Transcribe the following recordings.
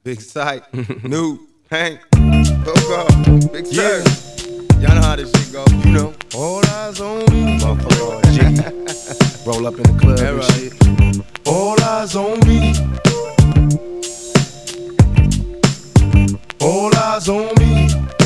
Big Sight, New, Hank, Coco, Big Sight. Y'all know how this shit go, you know. All eyes on me, motherfucker. G. Roll up in the club and shit. All eyes on me. All eyes on me.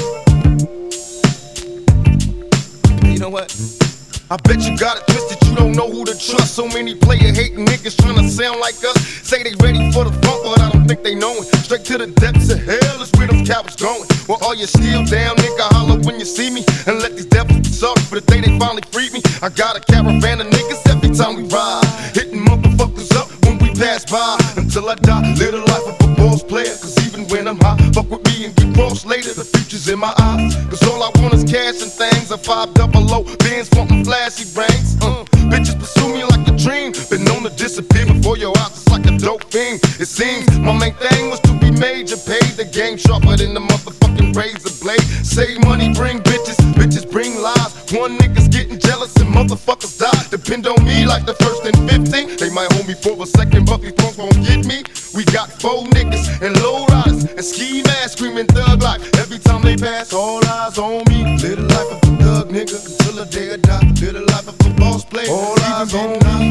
You know what? I bet you got it twisted, you don't know who to trust. So many player hating niggas tryna sound like us. Say they ready for the funk, but I don't think they know it. Straight to the depths of hell is where them cowards going. Well, are you still down, nigga? Holler when you see me. And let these devils be sorry for the day they finally freed me. I got a caravan of niggas every time we ride, hitting motherfuckers up when we pass by. Until I die, live the life of a boss player. Cause even when I'm high, fuck with me and get crossed later. The future's in my eyes. Cause all I want is cash and things. A 5 double O, Benz wanting flashy brains. Bitches pursue me like a dream. Been known to disappear before your eyes, it's like a dope thing. It seems my main thing was to be major. Paid the game sharper than the motherfucking razor blade. Save money, bring bitches, bitches bring lies. One nigga's getting jealous and motherfuckers die. Depend on me like the first and 15. They might hold me for a second, but these punks won't get me. We got 4 niggas and low riders and ski masks screaming thug life. Every time they pass, all eyes on me. Live the life of a thug nigga until the day I die. Live the life of a boss player. All eyes on me.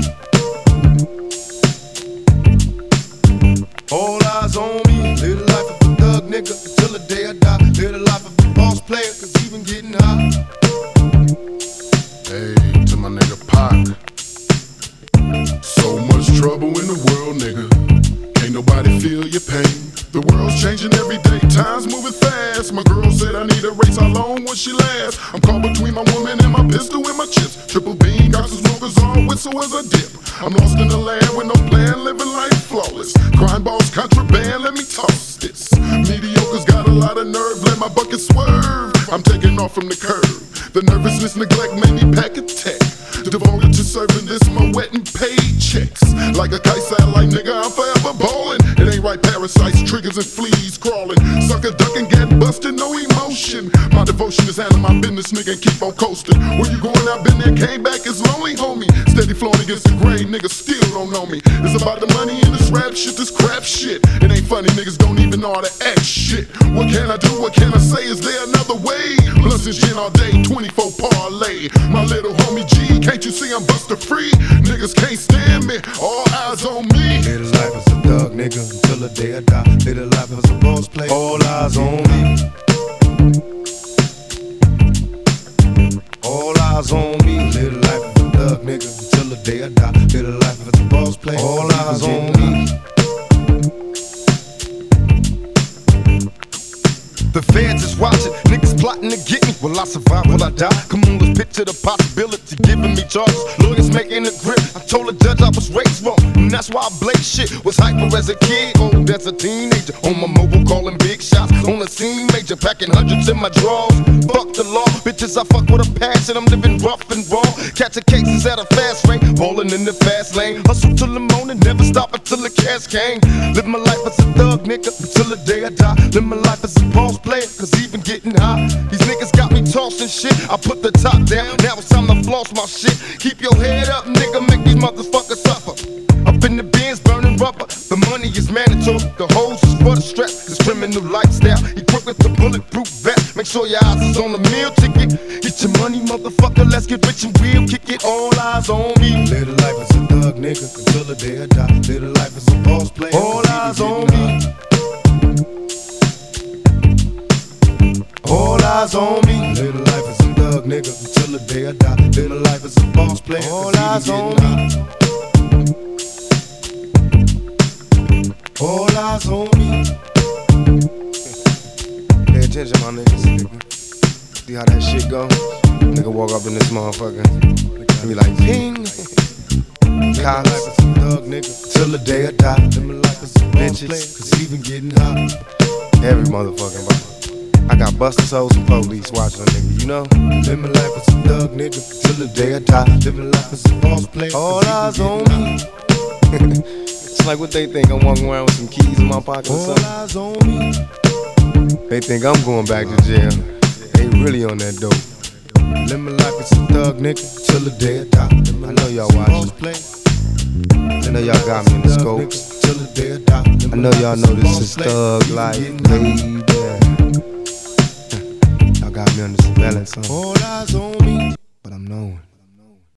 All eyes on me. Live the life of a thug nigga until the day I die. Live the life of a boss player, cause even getting high. Hey, to my nigga Pac. So much trouble in the world, nigga. Ain't nobody feel your pain. The world's changing every day, time's moving fast. My girl said I need a race, how long will she last? I'm caught between my woman and my pistol and my chips. Triple beam, got some smokers on, whistle as I dip. I'm lost in the land with no plan, living life flawless. Crime balls, contraband, let me toss this. Mediocre's got a lot of nerve, let my bucket swerve. I'm taking off from the curb. The nervousness, neglect made me pack a tech. Devoted to serving this, my wet and paid checks. Like a kite satellite, nigga, I'm forever ballin'. It ain't right, parasites, triggers and fleas crawling. Sucker ducking, get busted, no emotion. My devotion is handling my business, nigga, and keep on coasting. Where you going? I've been there, came back, it's lonely, homie. Steady flowing against the grain, niggas still don't know me. It's about the money in this rap shit, this crap shit. It ain't funny, niggas don't even know how to act shit. What can I do, what can I say, is there another way? Blunts and gin all day, 24 parlay. My little homie G, can't you see I'm buster free? Niggas can't stand me, all eyes on me. Live the life as a thug nigga until the day I die. Live the life as a boss player. All eyes on me. All eyes on me. Live the life as a thug nigga until the day I die. Live the life as a boss player. All eyes on me. The feds is watching, niggas plotting to get me. Will I survive, will I die? Come on, let's picture the possibility, giving me charges. Lawyers making a grip, I told the judge I was raised wrong, and that's why I blaze shit. Was hyper as a kid, old as a teenager. On my mobile calling big shots, on the scene major. Packing hundreds in my drawers, fuck the law. Bitches I fuck with a passion, I'm living rough and raw. Catching cases at a fast rate, rolling in the fast lane. Hustle till the morning, never stop until the cash came. Live my life as a thug nigga until the day I die. Live my life as a boss player, cause even getting high. These niggas got me tossing shit. I put the top down, now it's time to floss my shit. Keep your head up, nigga, make these motherfuckers suffer. Up in the bins, burning rubber. The money is mandatory, the hoes is for the stress. This criminal lifestyle, equipped with the bulletproof vest. Make sure your eyes is on the meal ticket. Get your money, motherfucker, let's get rich and we'll kick it. All eyes on me. Live the life as a thug nigga until the day I die. Live the life as a boss player. All eyes on me. All eyes on me. Live the life as a thug nigga until the day I die. Live the life as a boss player. All eyes on me. All eyes on me. Pay attention, my niggas. See how that shit go? Nigga walk up in this motherfucker and be like, ping. Live life as a thug nigga till the day I die. Live my life as a bitches, cause even getting hot. Every motherfucking body. I got busters, hoes, and police watching a nigga, you know? Live my life as a thug nigga till the day I die. Live my life as a boss player. All eyes on me. It's like what they think, I'm walking around with some keys in my pocket or something. All eyes on me. They think I'm going back to jail. They really on that dope. Live my life as a thug nigga till the day I die. I know y'all watching. I know y'all got me in the scope. I know y'all know this is Thug Life, baby. Y'all got me on this balance song. All eyes on me, but I'm knowing.